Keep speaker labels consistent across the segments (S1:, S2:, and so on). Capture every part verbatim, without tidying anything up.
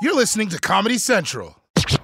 S1: You're listening to Comedy Central.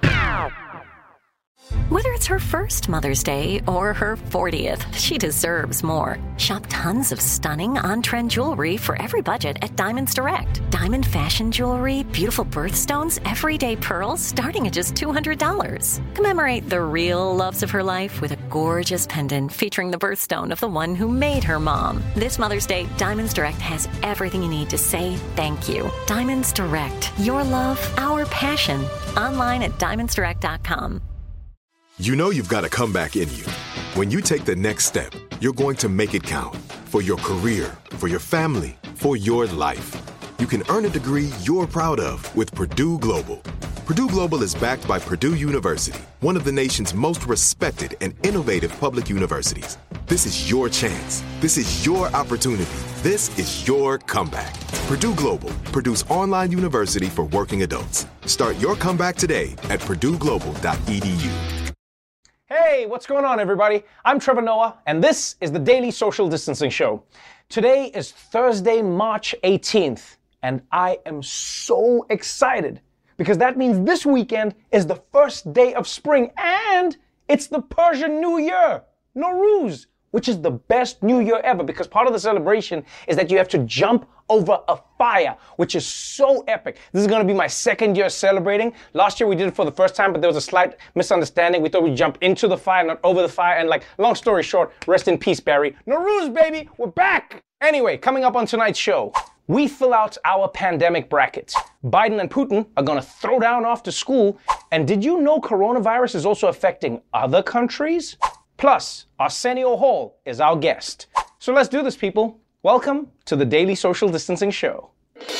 S2: Whether it's her first Mother's Day or her fortieth, she deserves more. Shop tons of stunning on-trend jewelry for every budget at Diamonds Direct. Diamond fashion jewelry, beautiful birthstones, everyday pearls starting at just two hundred dollars. Commemorate the real loves of her life with a gorgeous pendant featuring the birthstone of the one who made her mom. This Mother's Day, Diamonds Direct has everything you need to say thank you. Diamonds Direct. Your love, our passion. Online at diamonds direct dot com.
S3: You know you've got a comeback in you. When you take the next step, you're going to make it count. For your career, for your family, for your life. You can earn a degree you're proud of with Purdue Global. Purdue Global is backed by Purdue University, one of the nation's most respected and innovative public universities. This is your chance. This is your opportunity. This is your comeback. Purdue Global, Purdue's online university for working adults. Start your comeback today at purdue global dot e d u.
S4: Hey, what's going on, everybody? I'm Trevor Noah, and this is the Daily Social Distancing Show. Today is Thursday, March eighteenth, and I am so excited because that means this weekend is the first day of spring, and it's the Persian New Year, Nowruz, which is the best New Year ever because part of the celebration is that you have to jump over a fire, which is so epic. This is going to be my second year celebrating. Last year we did it for the first time, but there was a slight misunderstanding. We thought we'd jump into the fire, not over the fire. And like, long story short, rest in peace, Barry. Nowruz, baby, we're back. Anyway, coming up on tonight's show, we fill out our pandemic bracket. Biden and Putin are going to throw down after school. And did you know coronavirus is also affecting other countries? Plus, Arsenio Hall is our guest. So let's do this, people. Welcome to the Daily Social Distancing Show.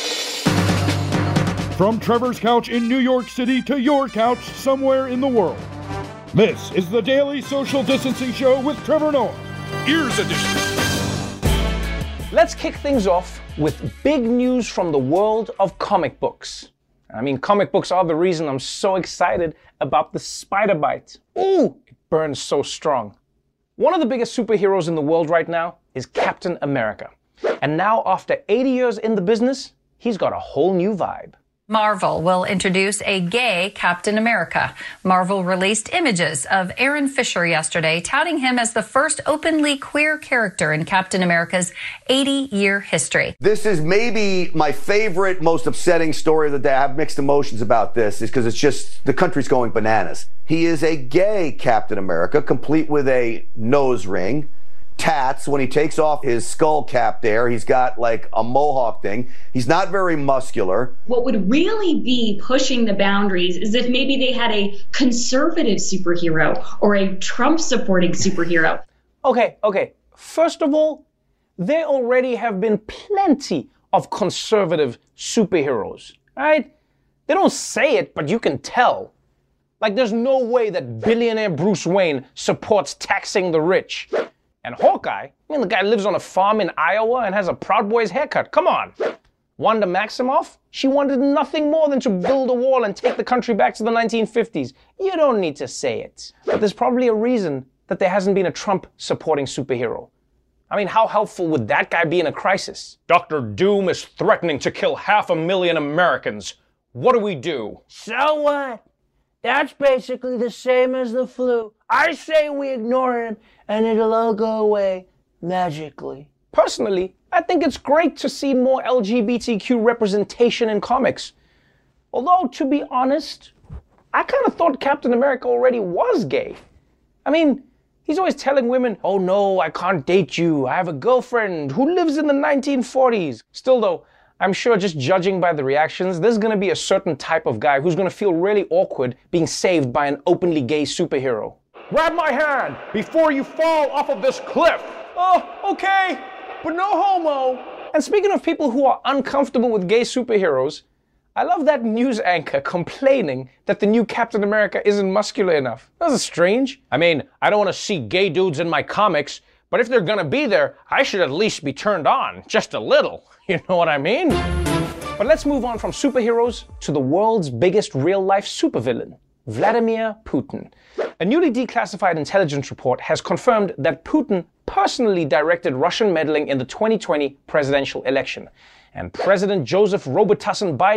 S5: From Trevor's couch in New York City to your couch somewhere in the world. This is the Daily Social Distancing Show with Trevor Noah, Ears Edition.
S4: Let's kick things off with big news from the world of comic books. I mean, comic books are the reason I'm so excited about the spider bite. Ooh, it burns so strong. One of the biggest superheroes in the world right now is Captain America. And now, after eighty years in the business, he's got a whole new vibe.
S6: Marvel will introduce a gay Captain America. Marvel released images of Aaron Fisher yesterday, touting him as the first openly queer character in Captain America's eighty-year history.
S7: This is maybe my favorite, most upsetting story of the day. I have mixed emotions about this, is because it's just, the country's going bananas. He is a gay Captain America, complete with a nose ring. Tats, when he takes off his skull cap there, he's got like a mohawk thing. He's not very muscular.
S8: What would really be pushing the boundaries is if maybe they had a conservative superhero or a Trump-supporting superhero.
S4: Okay, okay. First of all, there already have been plenty of conservative superheroes, right? They don't say it, but you can tell. Like, there's no way that billionaire Bruce Wayne supports taxing the rich. And Hawkeye, I mean, the guy lives on a farm in Iowa and has a Proud Boys haircut. Come on. Wanda Maximoff, she wanted nothing more than to build a wall and take the country back to the nineteen fifties. You don't need to say it. But there's probably a reason that there hasn't been a Trump-supporting superhero. I mean, how helpful would that guy be in a crisis? Doctor Doom is threatening to kill half a million Americans. What do we do?
S9: So what? That's basically the same as the flu. I say we ignore him and it'll all go away magically.
S4: Personally, I think it's great to see more L G B T Q representation in comics. Although, to be honest, I kind of thought Captain America already was gay. I mean, he's always telling women, oh no, I can't date you. I have a girlfriend who lives in the nineteen forties. Still though, I'm sure just judging by the reactions, there's gonna be a certain type of guy who's gonna feel really awkward being saved by an openly gay superhero. Grab my hand before you fall off of this cliff. Oh, okay, but no homo. And speaking of people who are uncomfortable with gay superheroes, I love that news anchor complaining that the new Captain America isn't muscular enough. That's strange. I mean, I don't want to see gay dudes in my comics, but if they're gonna be there, I should at least be turned on, just a little. You know what I mean? But let's move on from superheroes to the world's biggest real-life supervillain, Vladimir Putin. A newly declassified intelligence report has confirmed that Putin personally directed Russian meddling in the twenty twenty presidential election. And President Joseph Robitussin Biden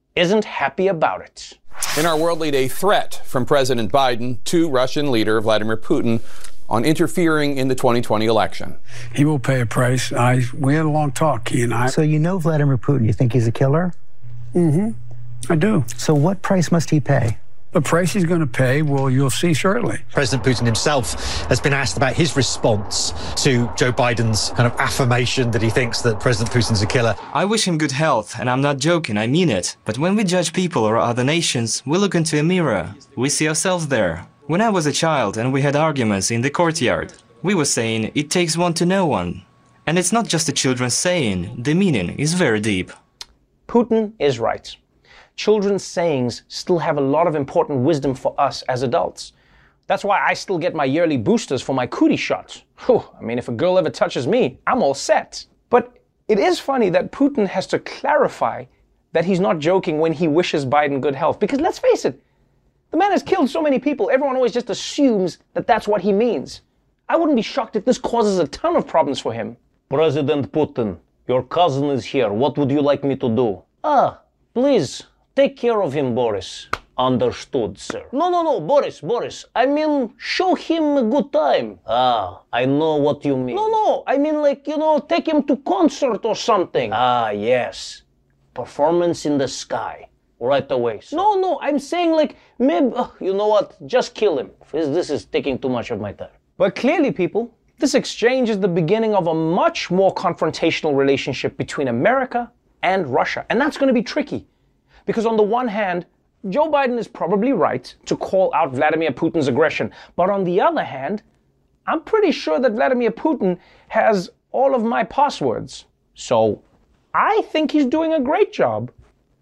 S4: isn't happy about it.
S10: In our world lead, a threat from President Biden to Russian leader Vladimir Putin on interfering in the twenty twenty election.
S11: He will pay a price. I, we had a long talk, he and I.
S12: So you know Vladimir Putin. You think he's a killer?
S11: Mm-hmm. I do.
S12: So what price must he pay?
S11: The price he's going to pay, well, you'll see shortly.
S13: President Putin himself has been asked about his response to Joe Biden's kind of affirmation that he thinks that President Putin's a killer.
S14: I wish him good health, and I'm not joking, I mean it. But when we judge people or other nations, we look into a mirror. We see ourselves there. When I was a child and we had arguments in the courtyard, we were saying, it takes one to know one. And it's not just a children's saying, the meaning is very deep.
S4: Putin is right. Children's sayings still have a lot of important wisdom for us as adults. That's why I still get my yearly boosters for my cootie shot. Whew, I mean, if a girl ever touches me, I'm all set. But it is funny that Putin has to clarify that he's not joking when he wishes Biden good health. Because let's face it, the man has killed so many people, everyone always just assumes that that's what he means. I wouldn't be shocked if this causes a ton of problems for him. President Putin, your cousin is here. What would you like me to do? Ah, please. Take care of him, Boris. Understood, sir. No, no, no, Boris, Boris. I mean, show him a good time. Ah, I know what you mean. No, no, I mean like, you know, take him to concert or something. Ah, yes. Performance in the sky. Right away, sir. No, no, I'm saying like, maybe, uh, you know what, just kill him. This is taking too much of my time. But clearly, people, this exchange is the beginning of a much more confrontational relationship between America and Russia. And that's going to be tricky. Because on the one hand, Joe Biden is probably right to call out Vladimir Putin's aggression. But on the other hand, I'm pretty sure that Vladimir Putin has all of my passwords. So I think he's doing a great job.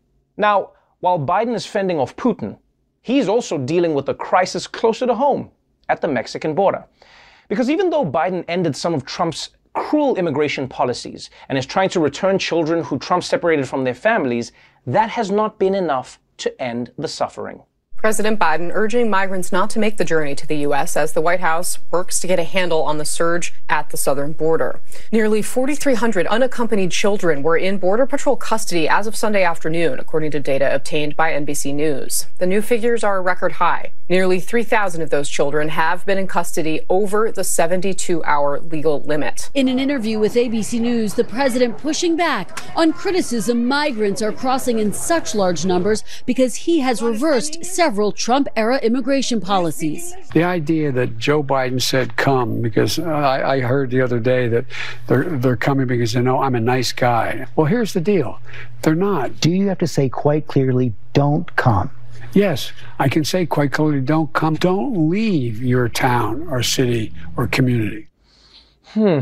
S4: Now, while Biden is fending off Putin, he's also dealing with a crisis closer to home at the Mexican border. Because even though Biden ended some of Trump's cruel immigration policies and is trying to return children who Trump separated from their families, that has not been enough to end the suffering.
S15: President Biden urging migrants not to make the journey to the U S as the White House works to get a handle on the surge at the southern border. Nearly forty-three hundred unaccompanied children were in Border Patrol custody as of Sunday afternoon, according to data obtained by N B C News. The new figures are a record high. Nearly three thousand of those children have been in custody over the seventy-two hour legal limit.
S16: In an interview with A B C News, the president pushing back on criticism migrants are crossing in such large numbers because he has reversed several Several Trump-era immigration policies.
S11: The idea that Joe Biden said come, because I, I heard the other day that they're, they're coming because they know I'm a nice guy. Well, here's the deal. They're not.
S12: Do you have to say quite clearly, don't come?
S11: Yes, I can say quite clearly, don't come. Don't leave your town or city or community.
S4: Hmm.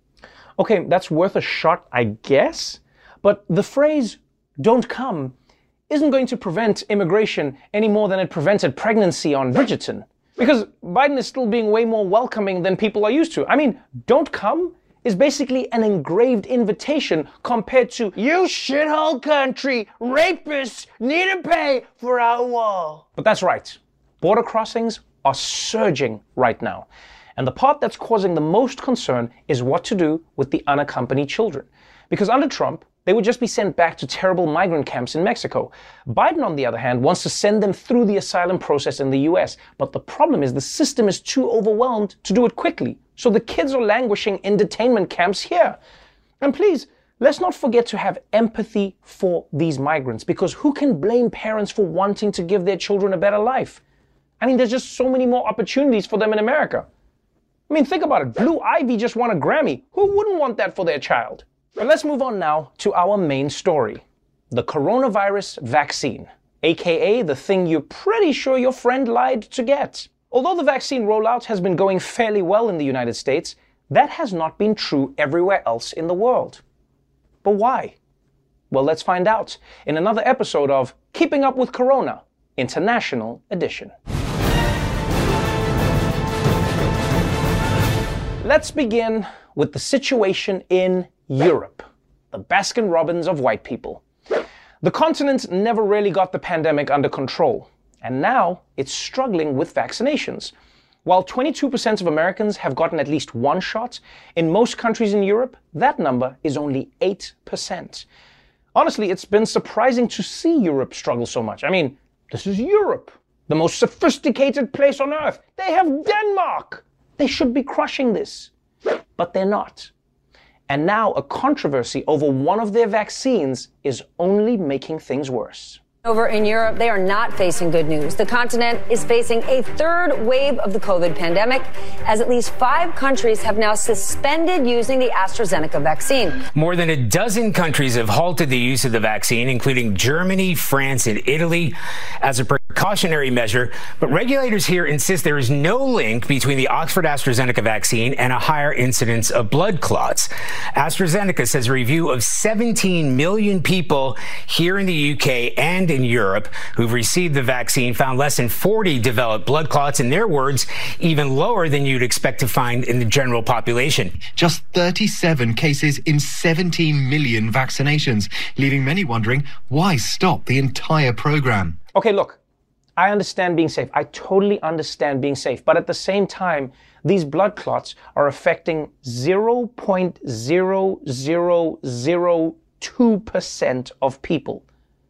S4: Okay, that's worth a shot, I guess. But the phrase, don't come, isn't going to prevent immigration any more than it prevented pregnancy on Bridgerton. Because Biden is still being way more welcoming than people are used to. I mean, don't come is basically an engraved invitation compared to, you shithole country, rapists need to pay for our wall. But that's right. Border crossings are surging right now. And the part that's causing the most concern is what to do with the unaccompanied children. Because under Trump, they would just be sent back to terrible migrant camps in Mexico. Biden, on the other hand, wants to send them through the asylum process in the U S. But the problem is the system is too overwhelmed to do it quickly. So the kids are languishing in detainment camps here. And please, let's not forget to have empathy for these migrants, because who can blame parents for wanting to give their children a better life? I mean, there's just so many more opportunities for them in America. I mean, think about it. Blue Ivy just won a Grammy. Who wouldn't want that for their child? But let's move on now to our main story. The coronavirus vaccine, aka the thing you're pretty sure your friend lied to get. Although the vaccine rollout has been going fairly well in the United States, that has not been true everywhere else in the world. But why? Well, let's find out in another episode of Keeping Up with Corona, International Edition. Let's begin with the situation in Europe, the Baskin-Robbins of white people. The continent never really got the pandemic under control, and now it's struggling with vaccinations. While twenty-two percent of Americans have gotten at least one shot, in most countries in Europe, that number is only eight percent. Honestly, it's been surprising to see Europe struggle so much. I mean, this is Europe, the most sophisticated place on earth. They have Denmark. They should be crushing this, but they're not. And now a controversy over one of their vaccines is only making things worse.
S17: Over in Europe, they are not facing good news. The continent is facing a third wave of the COVID pandemic, as at least five countries have now suspended using the AstraZeneca vaccine.
S18: More than a dozen countries have halted the use of the vaccine, including Germany, France, and Italy, as a precautionary measure. But regulators here insist there is no link between the Oxford AstraZeneca vaccine and a higher incidence of blood clots. AstraZeneca says a review of seventeen million people here in the U K and in Europe who've received the vaccine found less than forty developed blood clots. In their words, even lower than you'd expect to find in the general population.
S19: Just thirty-seven cases in seventeen million vaccinations, leaving many wondering why stop the entire program.
S4: Okay, look, I understand being safe. I totally understand being safe. But at the same time, these blood clots are affecting zero point zero zero zero two percent of people.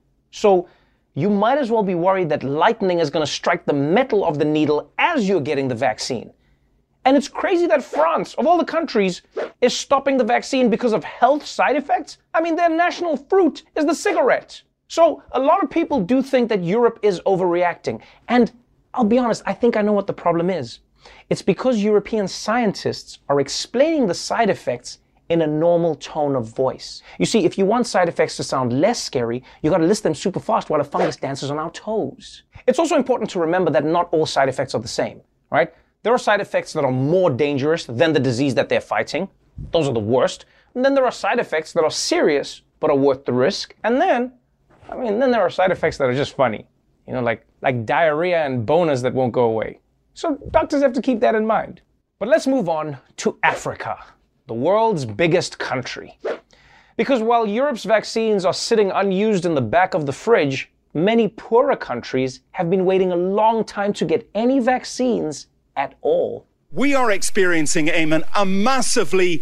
S4: So you might as well be worried that lightning is going to strike the metal of the needle as you're getting the vaccine. And it's crazy that France, of all the countries, is stopping the vaccine because of health side effects. I mean, their national fruit is the cigarette. So a lot of people do think that Europe is overreacting. And I'll be honest, I think I know what the problem is. It's because European scientists are explaining the side effects in a normal tone of voice. You see, if you want side effects to sound less scary, you gotta list them super fast while a fungus dances on our toes. It's also important to remember that not all side effects are the same, right? There are side effects that are more dangerous than the disease that they're fighting. Those are the worst. And then there are side effects that are serious, but are worth the risk. And then, I mean, then there are side effects that are just funny. You know, like, like diarrhea and boners that won't go away. So doctors have to keep that in mind. But let's move on to Africa, the world's biggest country. Because while Europe's vaccines are sitting unused in the back of the fridge, many poorer countries have been waiting a long time to get any vaccines at all.
S20: We are experiencing, Eamon, a massively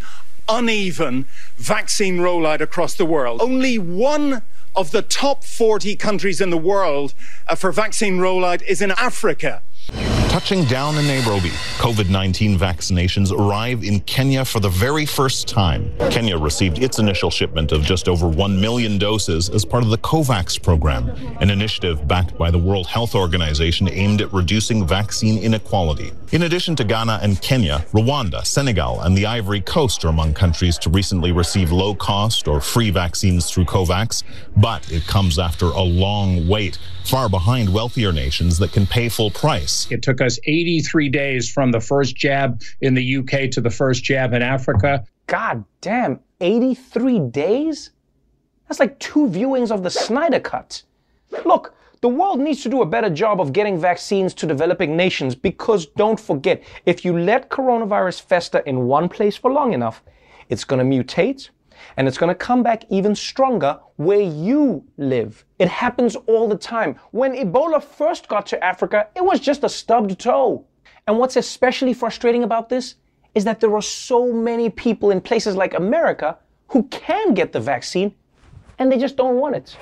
S20: uneven vaccine rollout across the world. Only one of the top forty countries in the world uh, for vaccine rollout is in Africa.
S21: Touching down in Nairobi, COVID nineteen vaccinations arrive in Kenya for the very first time. Kenya received its initial shipment of just over one million doses as part of the COVAX program, an initiative backed by the World Health Organization aimed at reducing vaccine inequality. In addition to Ghana and Kenya, Rwanda, Senegal, and the Ivory Coast are among countries to recently receive low-cost or free vaccines through COVAX, but it comes after a long wait, far behind wealthier nations that can pay full price.
S22: It took us eighty-three days from the first jab in the U K to the first jab in Africa.
S4: God damn, eighty-three days? That's like two viewings of the Snyder Cut. Look, the world needs to do a better job of getting vaccines to developing nations because don't forget, if you let coronavirus fester in one place for long enough, it's going to mutate and it's going to come back even stronger where you live. It happens all the time. When Ebola first got to Africa, it was just a stubbed toe. And what's especially frustrating about this is that there are so many people in places like America who can get the vaccine and they just don't want it.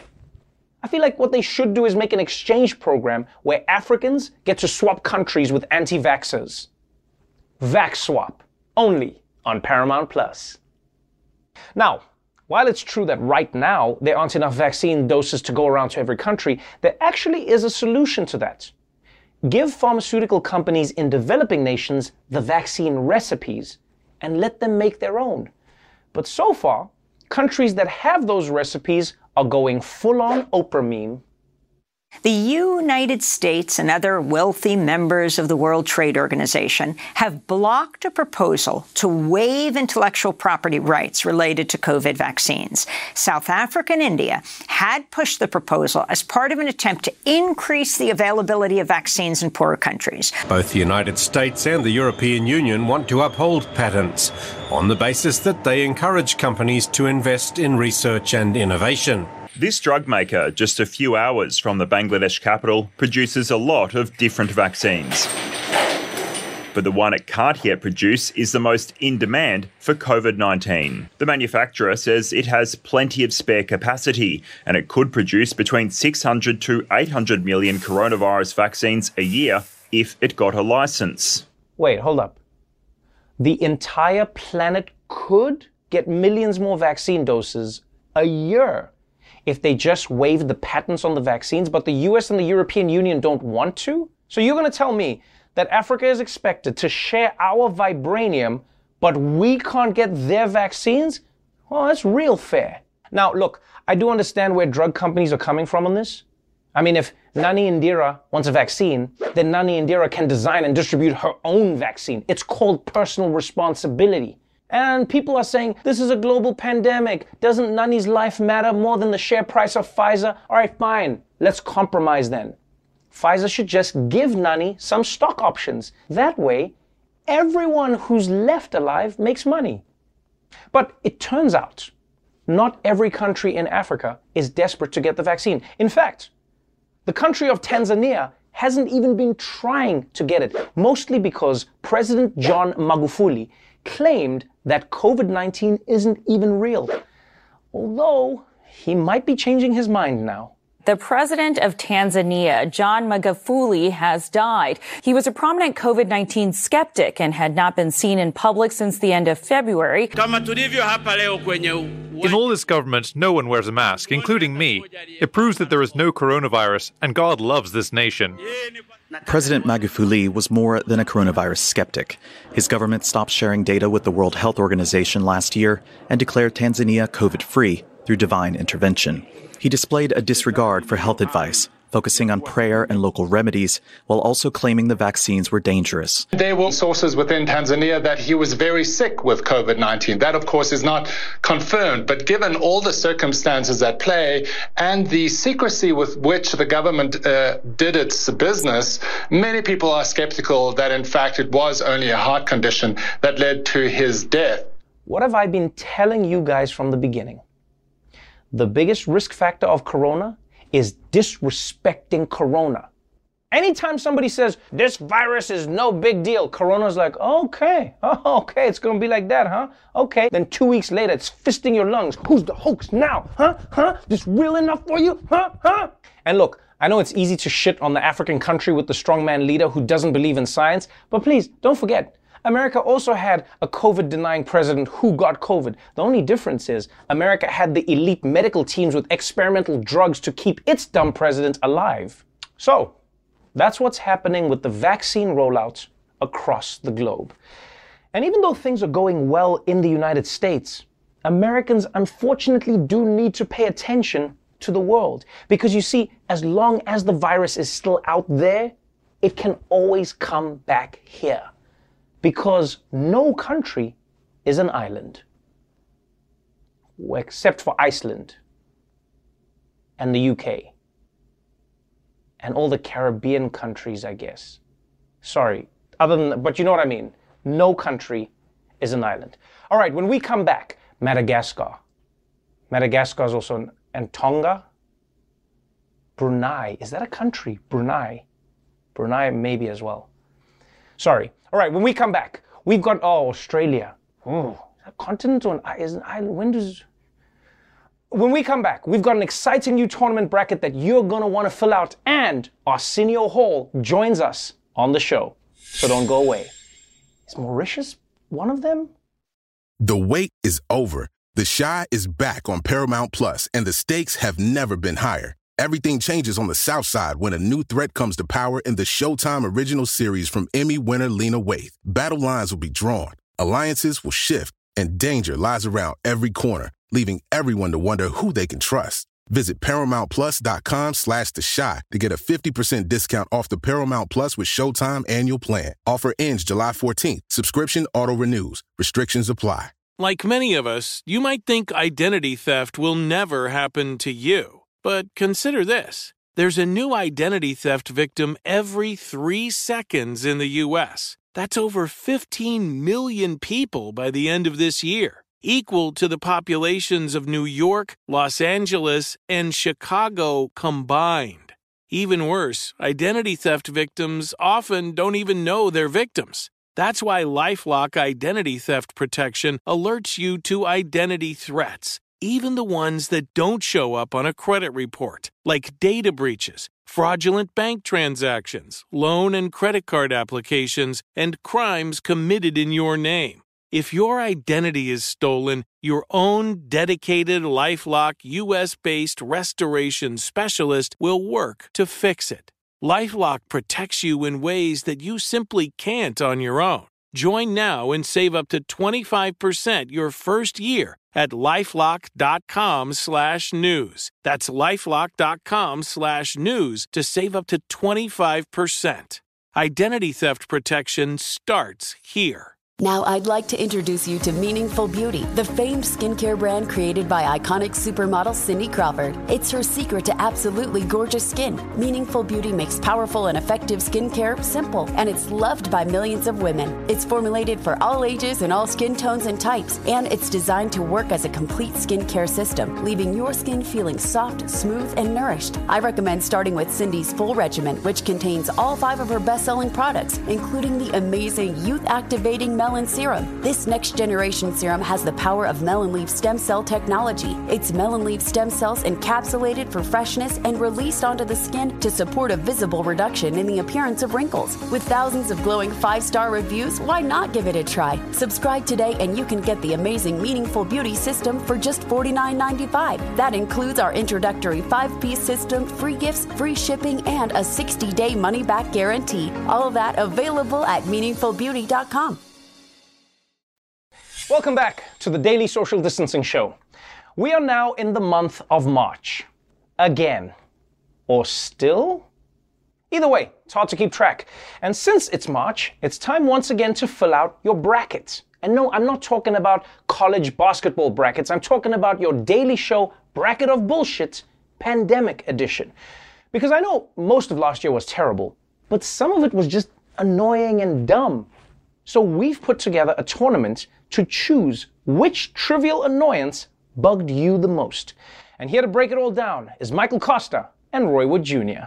S4: I feel like what they should do is make an exchange program where Africans get to swap countries with anti-vaxxers. Vax Swap, only on Paramount Plus. Now, while it's true that right now there aren't enough vaccine doses to go around to every country, there actually is a solution to that. Give pharmaceutical companies in developing nations the vaccine recipes and let them make their own. But so far, countries that have those recipes are going full-on Oprah meme.
S23: The United States and other wealthy members of the World Trade Organization have blocked a proposal to waive intellectual property rights related to COVID vaccines. South Africa and India had pushed the proposal as part of an attempt to increase the availability of vaccines in poorer countries.
S24: Both the United States and the European Union want to uphold patents on the basis that they encourage companies to invest in research and innovation.
S25: This drug maker, just a few hours from the Bangladesh capital, produces a lot of different vaccines. but the one it can't yet produce is the most in demand for COVID nineteen. The manufacturer says it has plenty of spare capacity, and it could produce between six hundred to eight hundred million coronavirus vaccines a year if it got a license.
S4: Wait, hold up. The entire planet could get millions more vaccine doses a year if they just waived the patents on the vaccines, but the U S and the European Union don't want to? So you're going to tell me that Africa is expected to share our vibranium, but we can't get their vaccines? Well, that's real fair. Now, look, I do understand where drug companies are coming from on this. I mean, if Nani Indira wants a vaccine, then Nani Indira can design and distribute her own vaccine. It's called personal responsibility. And people are saying, this is a global pandemic. Doesn't Nani's life matter more than the share price of Pfizer? All right, fine. Let's compromise then. Pfizer should just give Nani some stock options. That way, everyone who's left alive makes money. But it turns out, not every country in Africa is desperate to get the vaccine. In fact, the country of Tanzania hasn't even been trying to get it, mostly because President John Magufuli claimed that COVID nineteen isn't even real, although he might be changing his mind now.
S1: The president of Tanzania, John Magufuli, has died. He was a prominent COVID nineteen skeptic and had not been seen in public since the end of February.
S2: In all this government, no one wears a mask, including me. It proves that there is no coronavirus, and God loves this nation.
S3: President Magufuli was more than a coronavirus skeptic. His government stopped sharing data with the World Health Organization last year and declared Tanzania COVID-free through divine intervention. He displayed a disregard for health advice, focusing on prayer and local remedies, while also claiming the vaccines were dangerous.
S5: There were sources within Tanzania that he was very sick with COVID nineteen. That, of course, is not confirmed. But given all the circumstances at play and the secrecy with which the government uh, did its business, many people are skeptical that, in fact, it was only a heart condition that led to his death.
S4: What have I been telling you guys from the beginning? The biggest risk factor of corona is disrespecting corona. Anytime somebody says, this virus is no big deal, corona's like, okay, oh, okay, it's gonna be like that, huh? Okay, then two weeks later, it's fisting your lungs. Who's the hoax now? Huh? Huh? This real enough for you? Huh? Huh? And look, I know it's easy to shit on the African country with the strongman leader who doesn't believe in science, but please, don't forget, America also had a COVID-denying president who got COVID. The only difference is America had the elite medical teams with experimental drugs to keep its dumb president alive. So, that's what's happening with the vaccine rollouts across the globe. And even though things are going well in the United States, Americans unfortunately do need to pay attention to the world. Because you see, as long as the virus is still out there, it can always come back here. Because no country is an island, except for Iceland and the U K and all the Caribbean countries, I guess. Sorry, other than, but you know what I mean. No country is an island. All right, when we come back, Madagascar. Madagascar is also, an, and Tonga. Brunei, is that a country? Brunei. Brunei maybe as well. Sorry. All right, when we come back, we've got, oh, Australia. Oh, a continent or an, is an island? When does... When we come back, we've got an exciting new tournament bracket that you're going to want to fill out, and Arsenio Hall joins us on the show. So don't go away. Is Mauritius one of them?
S6: The wait is over. The Chi is back on Paramount Plus, and the stakes have never been higher. Everything changes on the South Side when a new threat comes to power in the Showtime original series from Emmy winner Lena Waithe. Battle lines will be drawn, alliances will shift, and danger lies around every corner, leaving everyone to wonder who they can trust. Visit ParamountPlus.com slash The Chi to get a fifty percent discount off the Paramount Plus with Showtime annual plan. Offer ends July fourteenth. Subscription auto-renews. Restrictions apply.
S26: Like many of us, you might think identity theft will never happen to you. But consider this. There's a new identity theft victim every three seconds in the U S. That's over fifteen million people by the end of this year, equal to the populations of New York, Los Angeles, and Chicago combined. Even worse, identity theft victims often don't even know they're victims. That's why LifeLock Identity Theft Protection alerts you to identity threats, even the ones that don't show up on a credit report, like data breaches, fraudulent bank transactions, loan and credit card applications, and crimes committed in your name. If your identity is stolen, your own dedicated LifeLock U S-based restoration specialist will work to fix it. LifeLock protects you in ways that you simply can't on your own. Join now and save up to twenty-five percent your first year at LifeLock.com slash news. That's LifeLock.com slash news to save up to twenty-five percent. Identity theft protection starts here.
S7: Now I'd like to introduce you to Meaningful Beauty, the famed skincare brand created by iconic supermodel Cindy Crawford. It's her secret to absolutely gorgeous skin. Meaningful Beauty makes powerful and effective skincare simple, and it's loved by millions of women. It's formulated for all ages and all skin tones and types, and it's designed to work as a complete skincare system, leaving your skin feeling soft, smooth, and nourished. I recommend starting with Cindy's full regimen, which contains all five of her best-selling products, including the amazing youth-activating Melon Serum. This next generation serum has the power of Melon Leaf stem cell technology. It's Melon Leaf stem cells encapsulated for freshness and released onto the skin to support a visible reduction in the appearance of wrinkles. With thousands of glowing five-star reviews, why not give it a try? Subscribe today and you can get the amazing Meaningful Beauty system for just forty-nine ninety-five. That includes our introductory five-piece system, free gifts, free shipping, and a sixty-day money-back guarantee. All of that available at meaningful beauty dot com.
S4: Welcome back to the Daily Social Distancing Show. We are now in the month of March. Again. Or still? Either way, it's hard to keep track. And since it's March, it's time once again to fill out your brackets. And no, I'm not talking about college basketball brackets. I'm talking about your Daily Show Bracket of Bullshit Pandemic Edition. Because I know most of last year was terrible, but some of it was just annoying and dumb. So we've put together a tournament to choose which trivial annoyance bugged you the most. And here to break it all down is Michael Costa and Roy Wood Junior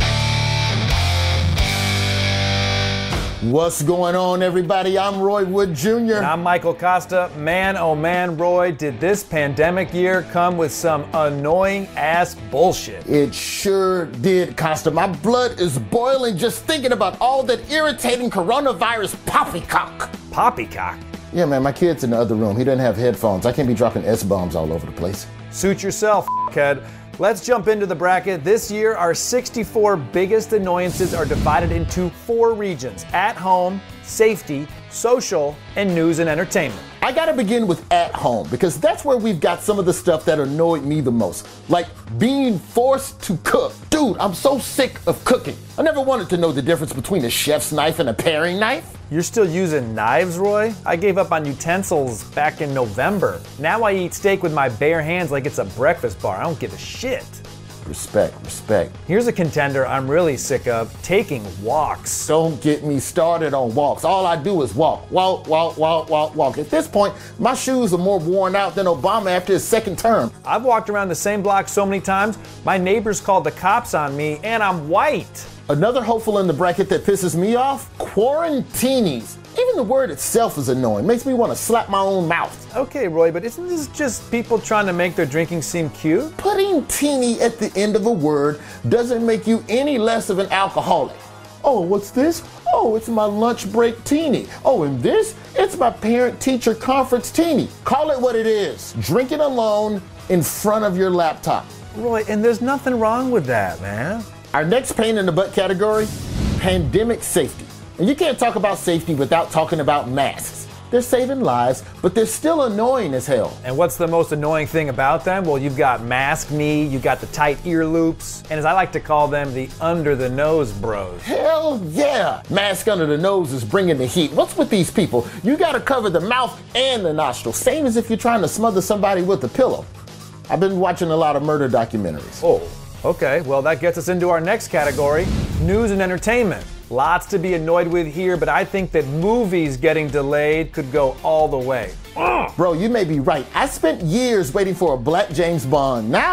S8: What's going on, everybody? I'm Roy Wood Junior
S9: And I'm Michael Costa. Man, oh man, Roy, did this pandemic year come with some annoying ass bullshit.
S8: It sure did, Costa. My blood is boiling just thinking about all that irritating coronavirus poppycock.
S9: Poppycock?
S8: Yeah, man, my kid's in the other room. He doesn't have headphones. I can't be dropping S-bombs all over the place.
S9: Suit yourself, f***head. Let's jump into the bracket. This year, our sixty-four biggest annoyances are divided into four regions: at home, safety, social, and news and entertainment.
S8: I gotta begin with at home, because that's where we've got some of the stuff that annoyed me the most. Like being forced to cook. Dude, I'm so sick of cooking. I never wanted to know the difference between a chef's knife and a paring knife.
S9: You're still using knives, Roy? I gave up on utensils back in November. Now I eat steak with my bare hands like it's a breakfast bar. I don't give a shit.
S8: Respect, respect.
S9: Here's a contender I'm really sick of: taking walks.
S8: Don't get me started on walks. All I do is walk, walk, walk, walk, walk, walk. At this point, my shoes are more worn out than Obama after his second term.
S9: I've walked around the same block so many times, my neighbors called the cops on me, and I'm white.
S8: Another hopeful in the bracket that pisses me off: quarantinis. Even the word itself is annoying. Makes me want to slap my own mouth.
S9: Okay, Roy, but isn't this just people trying to make their drinking seem cute?
S8: Putting teeny at the end of a word doesn't make you any less of an alcoholic. Oh, what's this? Oh, it's my lunch break teeny. Oh, and this? It's my parent-teacher conference teeny. Call it what it is. Drinking alone in front of your laptop.
S9: Roy, and there's nothing wrong with that, man.
S8: Our next pain in the butt category: pandemic safety. And you can't talk about safety without talking about masks. They're saving lives, but they're still annoying as hell.
S9: And what's the most annoying thing about them? Well, you've got mask me, you've got the tight ear loops, and as I like to call them, the under the nose bros.
S8: Hell yeah! Mask under the nose is bringing the heat. What's with these people? You gotta cover the mouth and the nostrils, same as if you're trying to smother somebody with a pillow. I've been watching a lot of murder documentaries.
S9: Oh, okay. Well, that gets us into our next category: news and entertainment. Lots to be annoyed with here, but I think that movies getting delayed could go all the way.
S8: Ugh. Bro, you may be right. I spent years waiting for a black James Bond. Now, I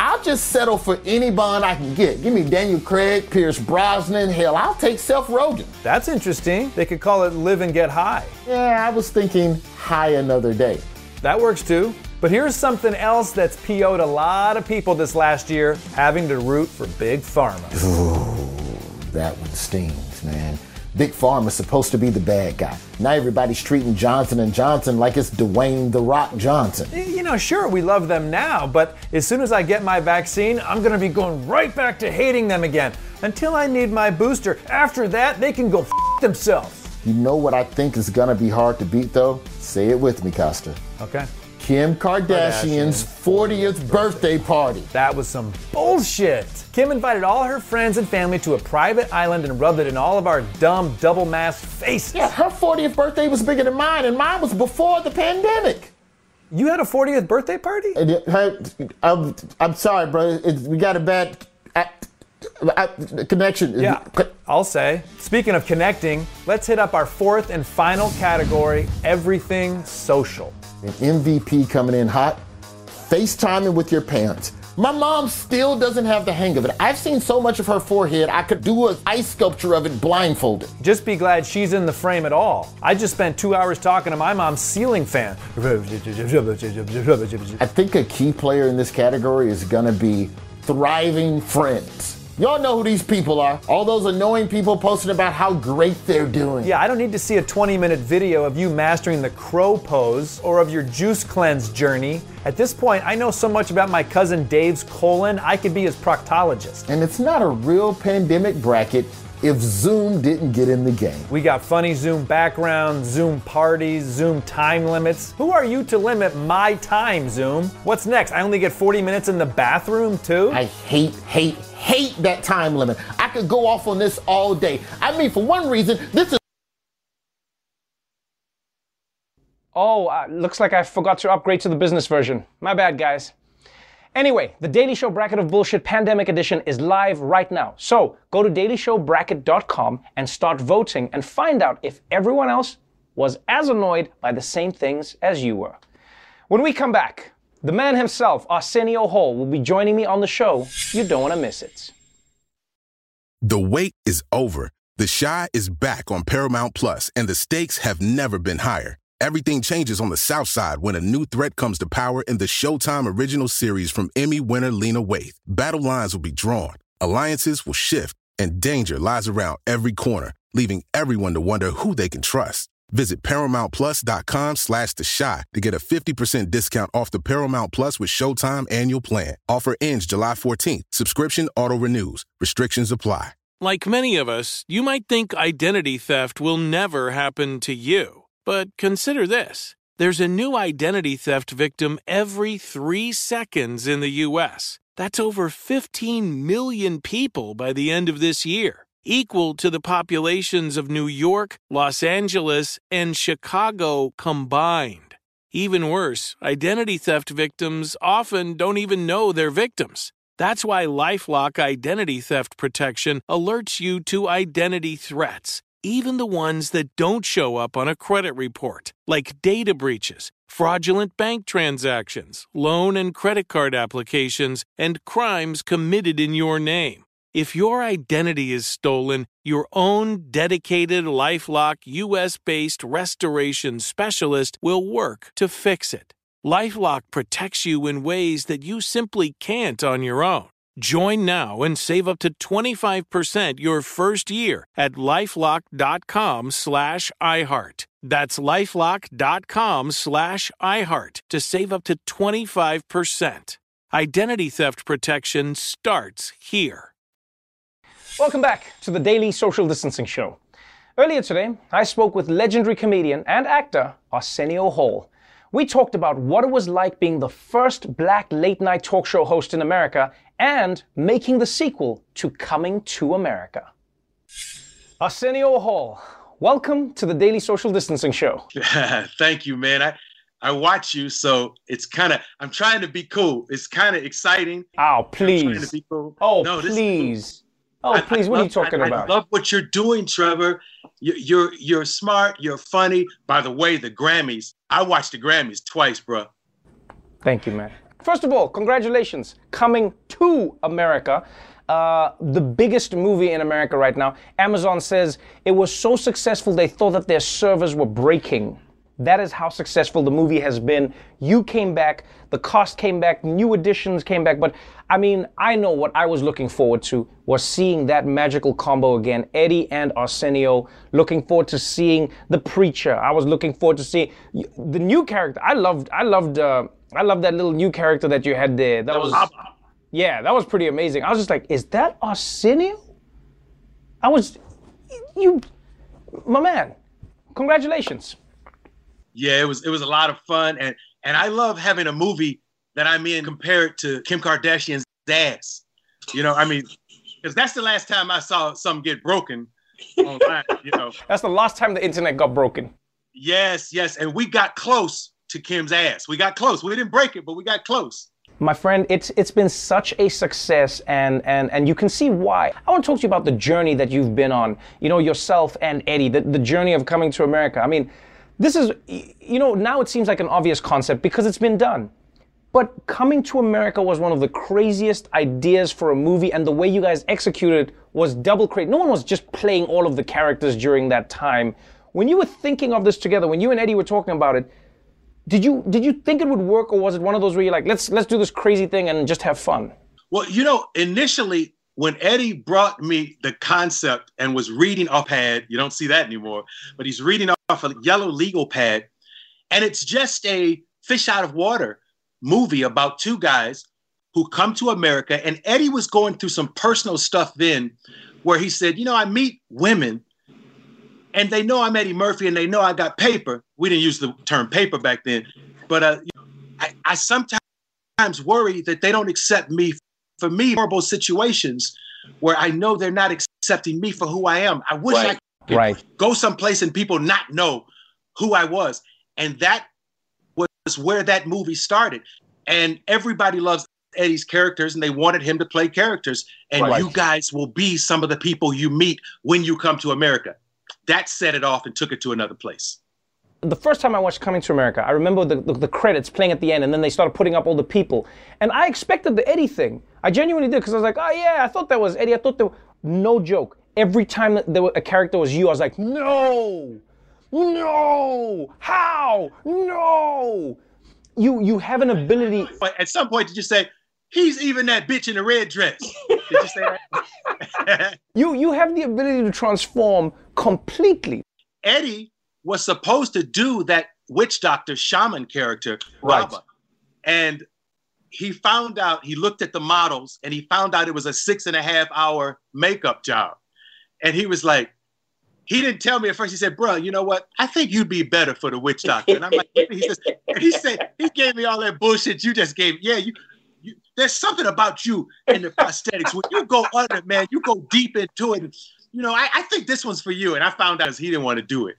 S8: I'll just settle for any Bond I can get. Give me Daniel Craig, Pierce Brosnan. Hell, I'll take Seth Rogen.
S9: That's interesting. They could call it Live and Get High.
S8: Yeah, I was thinking High Another Day.
S9: That works too. But here's something else that's P O'd a lot of people this last year, having to root for Big Pharma.
S8: Ooh, that one stings, man. Big Pharma's supposed to be the bad guy. Now everybody's treating Johnson and Johnson like it's Dwayne The Rock Johnson.
S9: You know, sure, we love them now, but as soon as I get my vaccine, I'm gonna be going right back to hating them again until I need my booster. After that, they can go f*** themselves.
S8: You know what I think is gonna be hard to beat, though? Say it with me, Costa.
S9: Okay.
S8: Kim Kardashian's fortieth birthday party.
S9: That was some bullshit. Kim invited all her friends and family to a private island and rubbed it in all of our dumb double-masked faces.
S8: Yeah, her fortieth birthday was bigger than mine, and mine was before the pandemic.
S9: You had a fortieth birthday party?
S8: I'm, I'm sorry, bro. It, we got a bad uh, uh, connection.
S9: Yeah, I'll say. Speaking of connecting, let's hit up our fourth and final category, everything social.
S8: An M V P coming in hot, FaceTiming with your parents. My mom still doesn't have the hang of it. I've seen so much of her forehead, I could do an ice sculpture of it blindfolded.
S9: Just be glad she's in the frame at all. I just spent two hours talking to my mom's ceiling fan.
S8: I think a key player in this category is gonna be thriving friends. Y'all know who these people are. All those annoying people posting about how great they're doing.
S9: Yeah, I don't need to see a twenty minute video of you mastering the crow pose or of your juice cleanse journey. At this point, I know so much about my cousin Dave's colon, I could be his proctologist.
S8: And it's not a real pandemic bracket if Zoom didn't get in the game.
S9: We got funny Zoom backgrounds, Zoom parties, Zoom time limits. Who are you to limit my time, Zoom? What's next? I only get forty minutes in the bathroom, too?
S8: I hate, hate, hate that time limit. I could go off on this all day. I mean, for one reason, this is...
S4: Oh, uh, looks like I forgot to upgrade to the business version. My bad, guys. Anyway, the Daily Show Bracket of Bullshit Pandemic Edition is live right now. So go to daily show bracket dot com and start voting and find out if everyone else was as annoyed by the same things as you were. When we come back, the man himself, Arsenio Hall, will be joining me on the show. You don't want to miss it.
S6: The wait is over. The Chi is back on Paramount Plus, and the stakes have never been higher. Everything changes on the South Side when a new threat comes to power in the Showtime original series from Emmy winner Lena Waithe. Battle lines will be drawn, alliances will shift, and danger lies around every corner, leaving everyone to wonder who they can trust. Visit ParamountPlus.com slash The Chi to get a fifty percent discount off the Paramount Plus with Showtime annual plan. Offer ends July fourteenth. Subscription auto-renews. Restrictions apply.
S26: Like many of us, you might think identity theft will never happen to you. But consider this. There's a new identity theft victim every three seconds in the U S. That's over fifteen million people by the end of this year, equal to the populations of New York, Los Angeles, and Chicago combined. Even worse, identity theft victims often don't even know they're victims. That's why LifeLock Identity Theft Protection alerts you to identity threats, even the ones that don't show up on a credit report, like data breaches, fraudulent bank transactions, loan and credit card applications, and crimes committed in your name. If your identity is stolen, your own dedicated LifeLock U S-based restoration specialist will work to fix it. LifeLock protects you in ways that you simply can't on your own. Join now and save up to twenty-five percent your first year at LifeLock.com slash iHeart. That's LifeLock.com slash iHeart to save up to twenty-five percent. Identity theft protection starts here.
S4: Welcome back to the Daily Social Distancing Show. Earlier today, I spoke with legendary comedian and actor Arsenio Hall. We talked about what it was like being the first black late-night talk show host in America and making the sequel to Coming to America. Arsenio Hall, welcome to the Daily Social Distancing Show.
S10: Thank you, man. I, I watch you, so it's kind of, I'm trying to be cool. It's kind of exciting.
S4: Oh, please.
S10: I'm trying to be cool.
S4: Oh,
S10: no,
S4: please. Oh,
S10: I,
S4: please,
S10: I
S4: what
S10: love,
S4: are you talking
S10: I,
S4: about?
S10: I love what you're doing, Trevor. You, you're you're smart. You're funny. By the way, the Grammys. I watched the Grammys twice, bro.
S4: Thank you, man. first of all, congratulations. Coming to America. Uh, the biggest movie in America right now. Amazon says it was so successful they thought that their servers were breaking. That is how successful the movie has been. You came back, the cast came back, new additions came back, but I mean, I know what I was looking forward to was seeing that magical combo again, Eddie and Arsenio. Looking forward to seeing the preacher. I was looking forward to seeing the new character. I loved, I loved, uh, I loved that little new character that you had there. That, that was, was yeah, that was pretty amazing. I was just like, is that Arsenio? I was, you, my man, congratulations.
S10: Yeah, it was it was a lot of fun, and and I love having a movie that I'm in compared to Kim Kardashian's ass. You know, I mean, because that's the last time I saw something get broken online. You know,
S4: that's the last time the internet got broken.
S10: Yes, yes, and we got close to Kim's ass. We got close. We didn't break it, but we got close.
S4: My friend, it's it's been such a success, and and and you can see why. I want to talk to you about the journey that you've been on. You know, yourself and Eddie, the, the journey of coming to America. I mean. This is, you know, now it seems like an obvious concept because it's been done. But Coming to America was one of the craziest ideas for a movie, and the way you guys executed was double crazy. No one was just playing all of the characters during that time. When you were thinking of this together, when you and Eddie were talking about it, did you did you think it would work, or was it one of those where you're like, let's let's do this crazy thing and just have fun?
S10: Well, you know, initially, when Eddie brought me the concept and was reading off pad, you don't see that anymore, but he's reading off a yellow legal pad, and it's just a fish out of water movie about two guys who come to America, and Eddie was going through some personal stuff then where he said, you know, I meet women, and they know I'm Eddie Murphy, and they know I got paper. We didn't use the term paper back then, but uh, I, I sometimes worry that they don't accept me for me, horrible situations where I know they're not accepting me for who I am. I wish right. I could
S4: right.
S10: go someplace and people not know who I was. And that was where that movie started. And everybody loves Eddie's characters, and they wanted him to play characters. And right. you guys will be some of the people you meet when you come to America. That set it off and took it to another place.
S4: The first time I watched Coming to America, I remember the, the, the credits playing at the end, and then they started putting up all the people. And I expected the Eddie thing. I genuinely did, because I was like, oh yeah, I thought that was Eddie. I thought there was... No joke. Every time that there was a character was you, I was like, no, no, how, no. You you have an ability.
S10: But at some point, did you say, he's even that bitch in the red dress? Did you say that?
S4: you, you have the ability to transform completely.
S10: Eddie was supposed to do that witch doctor shaman character,
S4: right.
S10: Raba. And he found out, he looked at the models and he found out it was a six and a half hour makeup job. And he was like, he didn't tell me at first. He said, bro, you know what? I think you'd be better for the witch doctor. And I'm like, he says, and he said, he gave me all that bullshit you just gave. Yeah, you, you there's something about you in the prosthetics. When you go under, man, you go deep into it. And, you know, I, I think this one's for you. And I found out he didn't want to do it.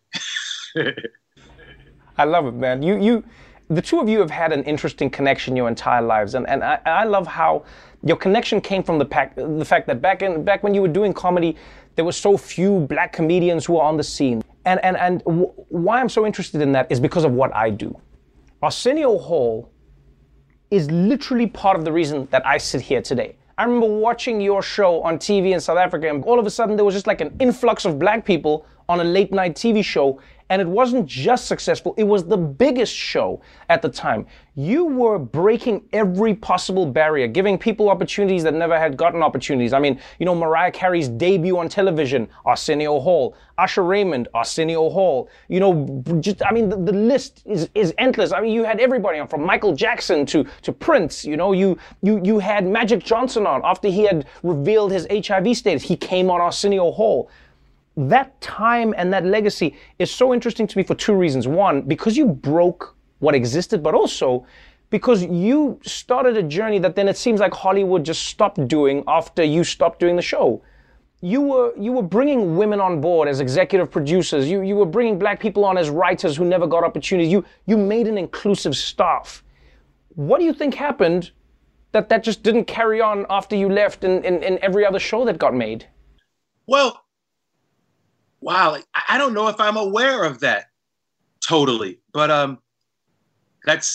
S4: I love it, man. You, you, the two of you have had an interesting connection your entire lives, and and I, I love how your connection came from the fact the fact that back in back when you were doing comedy, there were so few black comedians who were on the scene, and and and w- why I'm so interested in that is because of what I do. Arsenio Hall is literally part of the reason that I sit here today. I remember watching your show on T V in South Africa, and all of a sudden there was just like an influx of black people on a late night T V show, and it wasn't just successful, it was the biggest show at the time. You were breaking every possible barrier, giving people opportunities that never had gotten opportunities. I mean, you know, Mariah Carey's debut on television, Arsenio Hall. Usher Raymond, Arsenio Hall. You know, just, I mean, the, the list is, is endless. I mean, you had everybody on, from Michael Jackson to, to Prince. You know, you, you, you had Magic Johnson on after he had revealed his H I V status. He came on Arsenio Hall. That time and that legacy is so interesting to me for two reasons. One, because you broke what existed, but also because you started a journey that then it seems like Hollywood just stopped doing after you stopped doing the show. You were you were bringing women on board as executive producers. You you were bringing black people on as writers who never got opportunities. You you made an inclusive staff. What do you think happened that that just didn't carry on after you left in, in, in every other show that got made?
S10: Well, wow, I don't know if I'm aware of that totally, but um, that's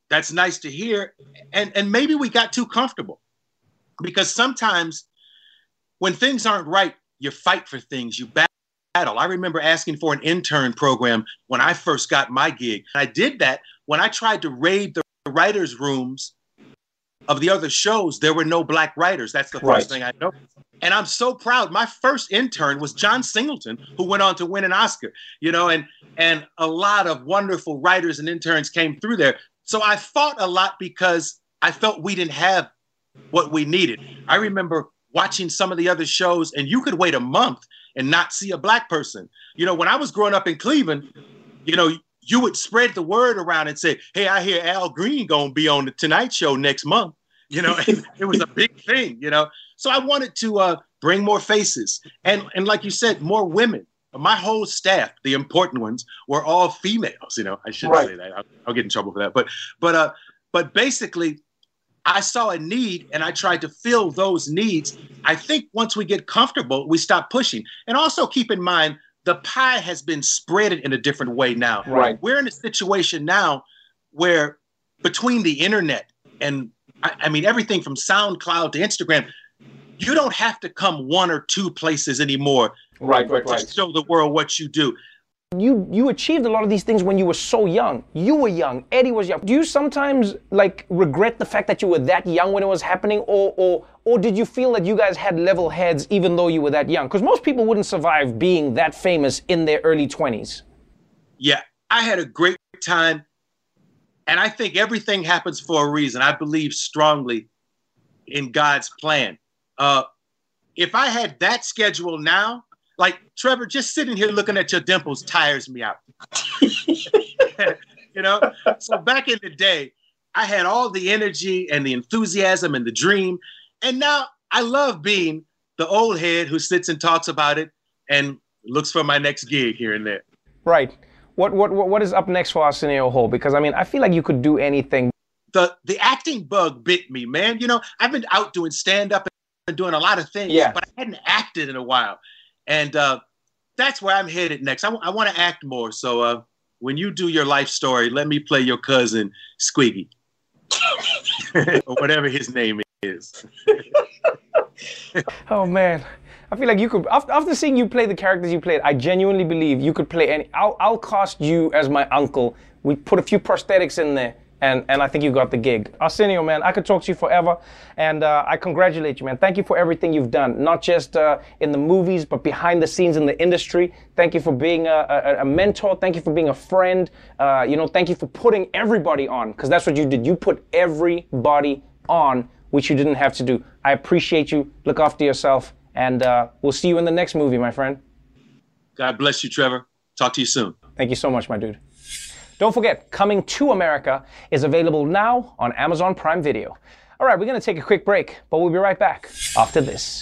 S10: that's nice to hear. And, and maybe we got too comfortable, because sometimes when things aren't right, you fight for things, you battle. I remember asking for an intern program when I first got my gig. I did that when I tried to raid the writers' rooms of the other shows. There were no black writers. That's the first right. thing I noticed. And I'm so proud. My first intern was John Singleton, who went on to win an Oscar, you know, and, and a lot of wonderful writers and interns came through there. So I fought a lot because I felt we didn't have what we needed. I remember watching some of the other shows, and you could wait a month and not see a black person. You know, when I was growing up in Cleveland, you know, you would spread the word around and say, hey, I hear Al Green going to be on the Tonight Show next month. You know, it was a big thing, you know. So I wanted to uh, bring more faces. And, and like you said, more women. My whole staff, the important ones, were all females. You know, I shouldn't right. say that. I'll, I'll get in trouble for that. But, but, uh, but basically, I saw a need and I tried to fill those needs. I think once we get comfortable, we stop pushing. And also keep in mind, the pie has been spread in a different way now.
S4: Right.
S10: We're in a situation now where between the internet and, I, I mean, everything from SoundCloud to Instagram, you don't have to come one or two places anymore.
S4: Right, right,
S10: to
S4: right.
S10: show the world what you do.
S4: You you achieved a lot of these things when you were so young. You were young. Eddie was young. Do you sometimes like regret the fact that you were that young when it was happening, or or or did you feel that you guys had level heads even though you were that young? Because most people wouldn't survive being that famous in their early twenties.
S10: Yeah, I had a great time, and I think everything happens for a reason. I believe strongly in God's plan. Uh, if I had that schedule now, like, Trevor, just sitting here looking at your dimples tires me out. You know? So back in the day, I had all the energy and the enthusiasm and the dream. And now I love being the old head who sits and talks about it and looks for my next gig here and there.
S4: Right. What what what is up next for Arsenio Hall? Because, I mean, I feel like you could do anything.
S10: The, the acting bug bit me, man. You know, I've been out doing stand-up and doing a lot of things,
S4: yeah.
S10: but I hadn't acted in a while. And uh, that's where I'm headed next. I, w- I want to act more. So uh, when you do your life story, let me play your cousin, Squiggy. Or whatever his name is.
S4: Oh, man. I feel like you could, after seeing you play the characters you played, I genuinely believe you could play any. I'll, I'll cast you as my uncle. We put a few prosthetics in there. And and I think you got the gig. Arsenio, man, I could talk to you forever. And uh, I congratulate you, man. Thank you for everything you've done, not just uh, in the movies, but behind the scenes in the industry. Thank you for being a, a, a mentor. Thank you for being a friend. Uh, you know, thank you for putting everybody on, because that's what you did. You put everybody on, which you didn't have to do. I appreciate you. Look after yourself. And uh, we'll see you in the next movie, my friend.
S10: God bless you, Trevor. Talk to you soon.
S4: Thank you so much, my dude. Don't forget, Coming to America is available now on Amazon Prime Video. All right, we're going to take a quick break, but we'll be right back after this.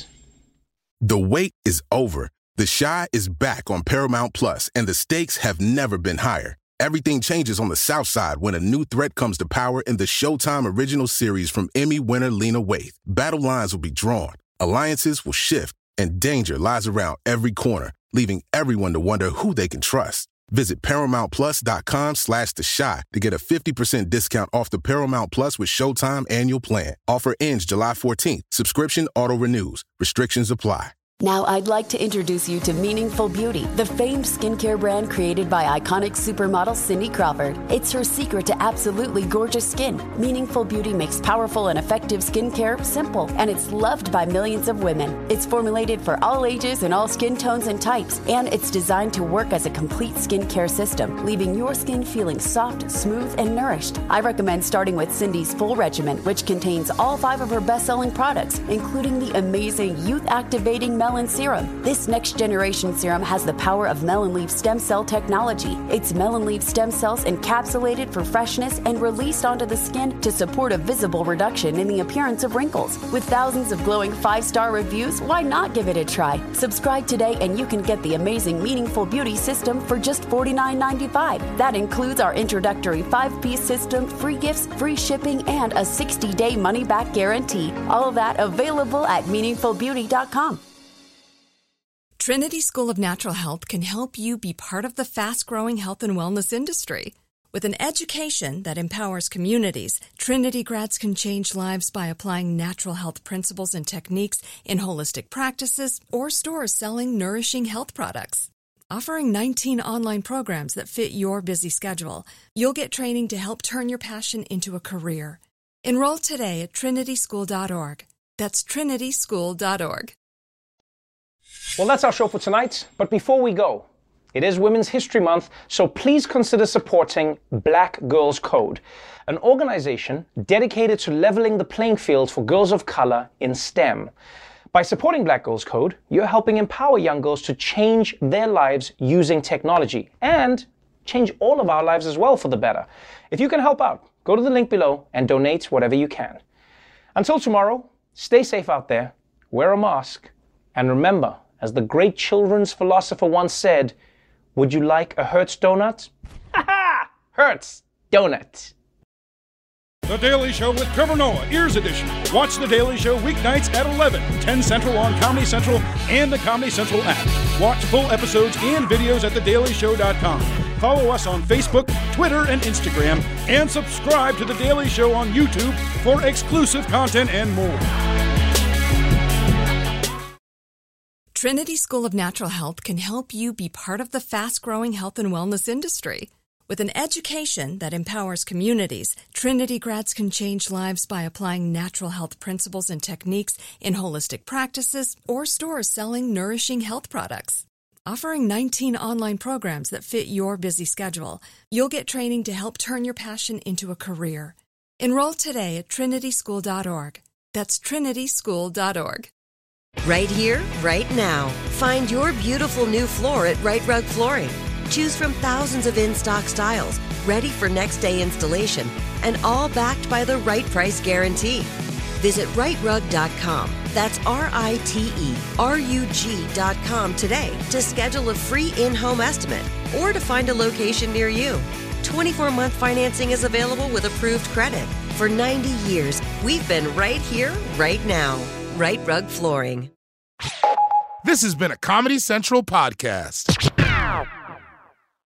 S6: The wait is over. The Chi is back on Paramount Plus, and the stakes have never been higher. Everything changes on the South Side when a new threat comes to power in the Showtime original series from Emmy winner Lena Waithe. Battle lines will be drawn, alliances will shift, and danger lies around every corner, leaving everyone to wonder who they can trust. Visit ParamountPlus.com slash The Chi to get a fifty percent discount off the Paramount Plus with Showtime annual plan. Offer ends July fourteenth. Subscription auto-renews. Restrictions apply.
S7: Now I'd like to introduce you to Meaningful Beauty, the famed skincare brand created by iconic supermodel Cindy Crawford. It's her secret to absolutely gorgeous skin. Meaningful Beauty makes powerful and effective skincare simple, and it's loved by millions of women. It's formulated for all ages and all skin tones and types, and it's designed to work as a complete skincare system, leaving your skin feeling soft, smooth, and nourished. I recommend starting with Cindy's full regimen, which contains all five of her best-selling products, including the amazing youth-activating Melon Serum. This next-generation serum has the power of Melon Leaf stem cell technology. It's Melon Leaf stem cells encapsulated for freshness and released onto the skin to support a visible reduction in the appearance of wrinkles. With thousands of glowing five-star reviews, why not give it a try? Subscribe today and you can get the amazing Meaningful Beauty system for just forty-nine ninety-five. That includes our introductory five-piece system, free gifts, free shipping, and a sixty-day money-back guarantee. All of that available at meaningful beauty dot com.
S11: Trinity School of Natural Health can help you be part of the fast-growing health and wellness industry. With an education that empowers communities, Trinity grads can change lives by applying natural health principles and techniques in holistic practices or stores selling nourishing health products. Offering nineteen online programs that fit your busy schedule, you'll get training to help turn your passion into a career. Enroll today at trinity school dot org. That's trinity school dot org.
S4: Well, that's our show for tonight. But before we go, it is Women's History Month, so please consider supporting Black Girls Code, an organization dedicated to leveling the playing field for girls of color in STEM. By supporting Black Girls Code, you're helping empower young girls to change their lives using technology and change all of our lives as well for the better. If you can help out, go to the link below and donate whatever you can. Until tomorrow, stay safe out there, wear a mask, and remember, as the great children's philosopher once said, would you like a Hertz donut? Ha ha! Hertz donut.
S12: The Daily Show with Trevor Noah, Ears Edition. Watch The Daily Show weeknights at eleven, ten Central on Comedy Central and the Comedy Central app. Watch full episodes and videos at the daily show dot com. Follow us on Facebook, Twitter, and Instagram, and subscribe to The Daily Show on YouTube for exclusive content and more.
S11: Trinity School of Natural Health can help you be part of the fast-growing health and wellness industry. With an education that empowers communities, Trinity grads can change lives by applying natural health principles and techniques in holistic practices or stores selling nourishing health products. Offering nineteen online programs that fit your busy schedule, you'll get training to help turn your passion into a career. Enroll today at trinity school dot org. That's trinity school dot org.
S13: Right here, right now. Find your beautiful new floor at Right Rug Flooring. Choose from thousands of in-stock styles, ready for next day installation, and all backed by the right price guarantee. Visit right rug dot com. That's R I T E R U G dot com today to schedule a free in-home estimate or to find a location near you. twenty-four month financing is available with approved credit. For ninety years, we've been right here, right now. Right Rug Flooring.
S14: This has been a Comedy Central podcast.